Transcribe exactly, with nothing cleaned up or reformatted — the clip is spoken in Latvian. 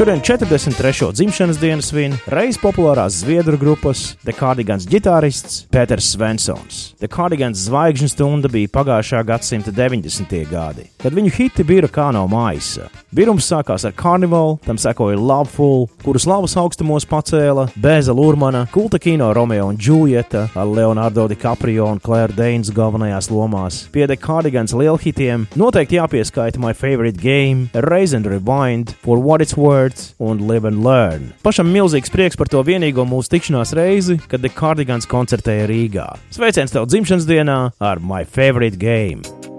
Šodien četrdesmit trešo dzimšanas dienu svin reiz populārās zviedru grupas The Cardigans ģitārists Pēters Svensons. The Cardigans zvaigžņu stunda bija pagājušā gadsimta deviņdesmitie gadi, kad viņu hiti bira kā no maisa. Birums sākās ar Carnival, tam sekoja Loveful, kuru slavas augstumos pacēla Bēza Lurmana, kulta kino Romeo un Džuljeta ar Leonardo DiCaprio un Claire Danes galvenajās lomās. Pie The Cardigans lielhitiem noteikti jāpieskaita My Favorite Game, Erase and Rewind, For What It's Worth un Live and Learn. Pašam milzīgs prieks par to vienīgo mūsu tikšanās reizi, kad The Cardigans koncertēja Rīgā. Sveiciens tev dzimšanas dienā ar My Favorite Game!